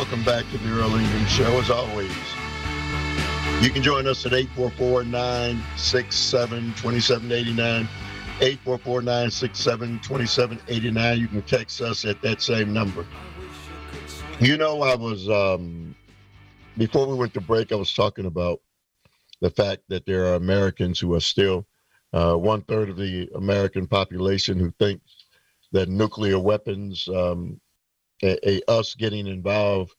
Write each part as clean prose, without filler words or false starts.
Welcome back to the Earl England Show. As always, you can join us at 844-967-2789. 844-967-2789. You can text us at that same number. You know, I was, before we went to break, I was talking about the fact that there are Americans who are still 1/3 of the American population who think that nuclear weapons, us getting involved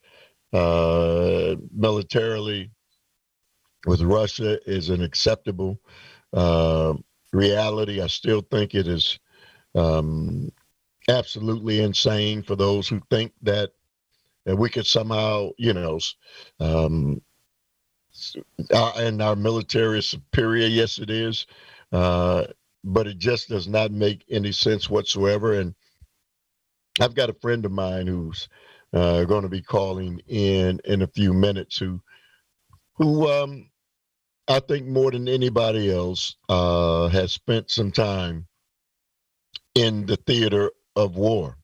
militarily with Russia is an acceptable reality. I still think it is absolutely insane for those who think that we could somehow, and our military is superior. Yes, it is. But it just does not make any sense whatsoever. And I've got a friend of mine who's going to be calling in a few minutes who I think more than anybody else has spent some time in the theater of war.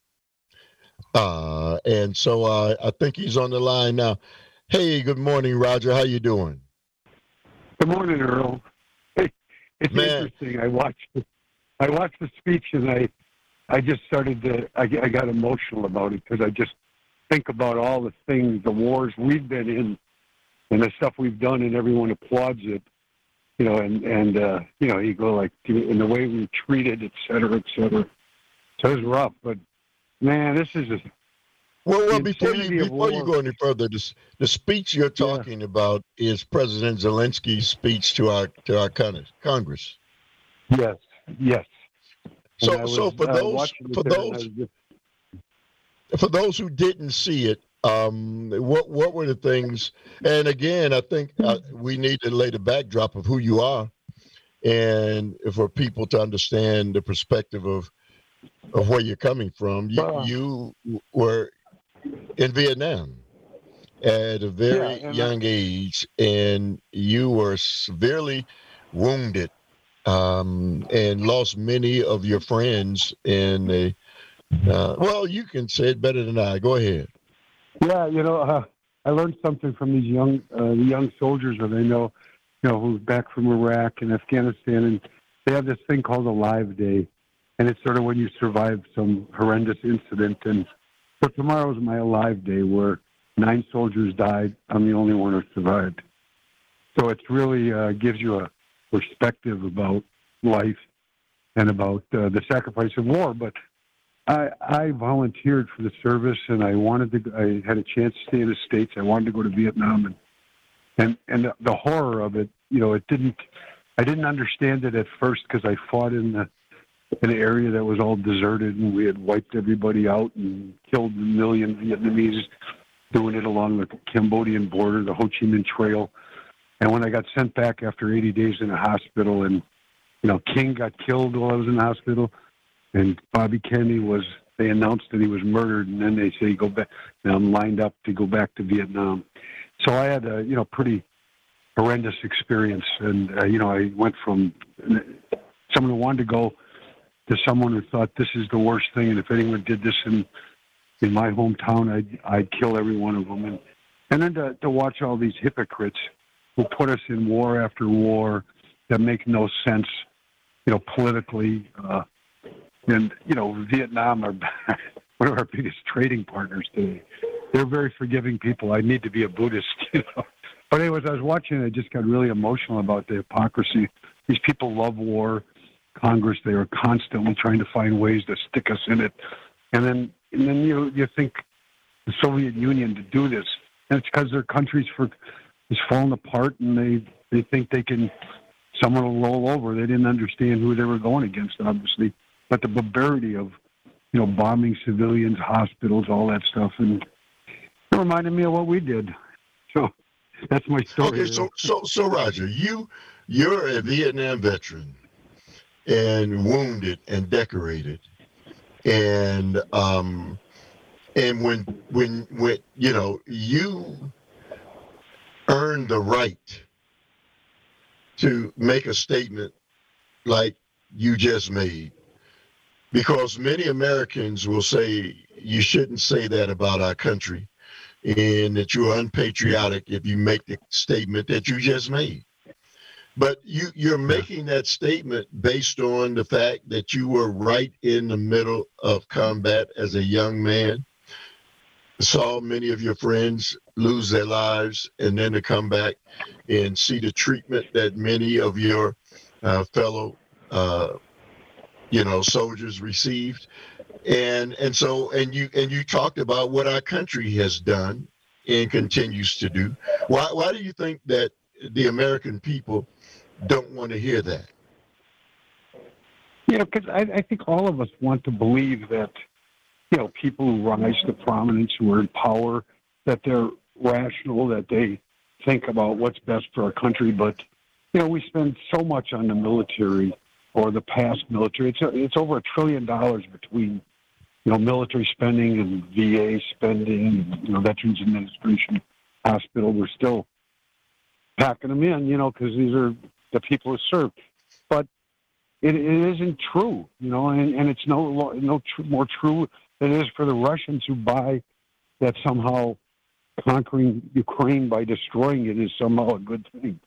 And so I think he's on the line now. Hey, good morning, Roger. How you doing? Good morning, Earl. Hey, it's interesting. I watched the speech, and I just started to. I got emotional about it because I just think about all the things, the wars we've been in, and the stuff we've done, and everyone applauds it. And you go like, in the way we treated, et cetera, et cetera. So it was rough, but man, this is just. Well, before you go any further, the speech you're talking about is President Zelensky's speech to our Congress. Yes. So for those who didn't see it, what were the things? And again, I think we need to lay the backdrop of who you are, and for people to understand the perspective of where you're coming from. You were in Vietnam at a very young age, and you were severely wounded and lost many of your friends in a well, you can say it better than I. Go ahead. Yeah, I learned something from these young soldiers that I know, who's back from Iraq and Afghanistan, and they have this thing called a live day, and it's sort of when you survive some horrendous incident. And so tomorrow is my alive day, where 9 soldiers died. I'm the only one who survived. So it's really gives you a perspective about life and about the sacrifice of war. But I volunteered for the service, and I had a chance to stay in the States. I wanted to go to Vietnam, and the horror of it, I didn't understand it at first because I fought in an area that was all deserted, and we had wiped everybody out and killed a million Vietnamese, doing it along the Cambodian border, the Ho Chi Minh Trail. And when I got sent back after 80 days in a hospital, and King got killed while I was in the hospital, and Bobby Kennedy they announced that he was murdered, and then they say go back, and I'm lined up to go back to Vietnam. So I had a pretty horrendous experience, and I went from someone who wanted to go to someone who thought this is the worst thing, and if anyone did this in my hometown, I'd kill every one of them. And then to watch all these hypocrites who put us in war after war that make no sense, politically. And Vietnam are one of our biggest trading partners today. They're very forgiving people. I need to be a Buddhist, But anyways, I was watching, I just got really emotional about the hypocrisy. These people love war. Congress, they are constantly trying to find ways to stick us in it. And then you think the Soviet Union to do this, and it's because their country's fallen apart, and they think someone will roll over. They didn't understand who they were going against, obviously. But the barbarity of, bombing civilians, hospitals, all that stuff, and it reminded me of what we did. So that's my story. Okay, so Roger, you're a Vietnam veteran, and wounded and decorated, and when you earned the right to make a statement like you just made. Because many Americans will say you shouldn't say that about our country. and that you're unpatriotic if you make the statement that you just made. But you're making that statement based on the fact that you were right in the middle of combat as a young man, saw many of your friends lose their lives, and then to come back and see the treatment that many of your fellow, soldiers received, and you talked about what our country has done and continues to do. Why do you think that the American people don't want to hear that? Because I think all of us want to believe that, people who rise to prominence, who are in power, that they're rational, that they think about what's best for our country. But, we spend so much on the military or the past military. It's over $1 trillion between, military spending and VA spending, Veterans Administration, hospital. We're still packing them in, because these are the people who serve. But it isn't true, and it's no more true than it is for the Russians who buy that somehow conquering Ukraine by destroying it is somehow a good thing.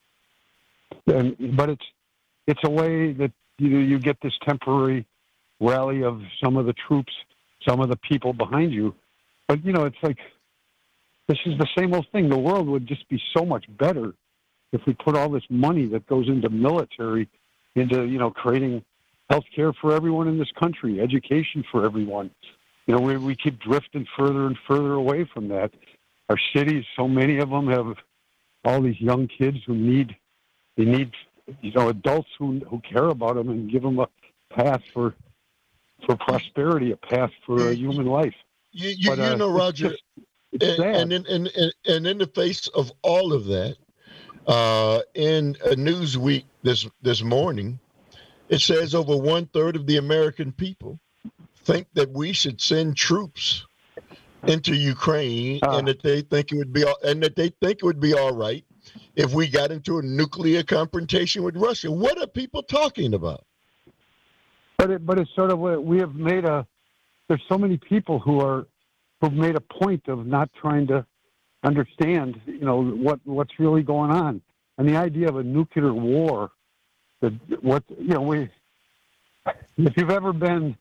But it's a way that you get this temporary rally of some of the troops, some of the people behind you. But, it's like, this is the same old thing. The world would just be so much better if we put all this money that goes into military, into, creating health care for everyone in this country, education for everyone. We keep drifting further and further away from that. Our cities, so many of them have all these young kids who need adults who care about them and give them a path for prosperity, a path for a human life. Roger, and in the face of all of that, in a Newsweek this morning, it says over 1/3 of the American people think that we should send troops into Ukraine, and that they think it would be all right if we got into a nuclear confrontation with Russia. What are people talking about? But it's sort of we have made there's so many people who've made a point of not trying to understand, what's really going on, and the idea of a nuclear war. If you've ever been,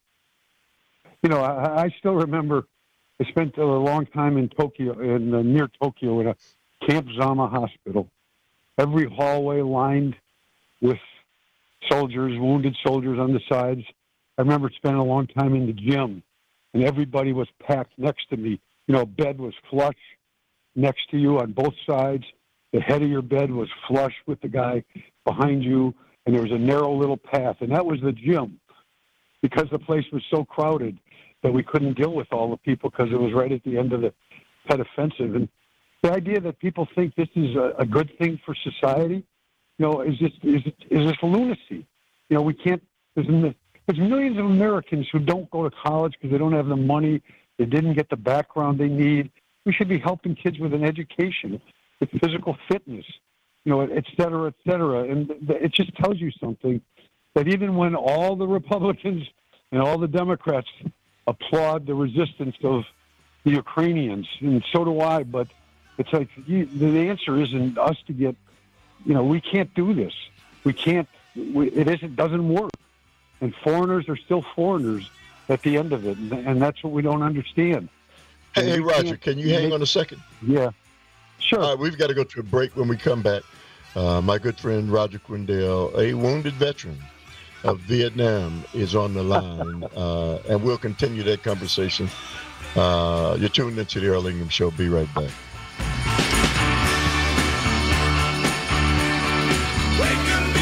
I still remember. I spent a long time in Tokyo, near Tokyo, in a Camp Zama hospital. Every hallway lined with soldiers, wounded soldiers on the sides. I remember spending a long time in the gym, and everybody was packed next to me. Bed was flush next to you on both sides. The head of your bed was flush with the guy behind you, and there was a narrow little path, and that was the gym, because the place was so crowded that we couldn't deal with all the people because it was right at the end of the Tet Offensive. And the idea that people think this is a good thing for society, is just lunacy. We can't. There's millions of Americans who don't go to college because they don't have the money. They didn't get the background they need. We should be helping kids with an education, with physical fitness, et cetera, et cetera. And it just tells you something, that even when all the Republicans and all the Democrats applaud the resistance of the Ukrainians, and so do I, but it's like the answer isn't us to get, we can't do this. We can't, it doesn't work. And foreigners are still foreigners at the end of it, and that's what we don't understand. Hey, Roger, can you hang on a second? Yeah, sure. All right, we've got to go to a break. When we come back, my good friend Roger Quindale, a wounded veteran of Vietnam, is on the line, and we'll continue that conversation. You're tuned into the Earl Ingham Show. Be right back. We can be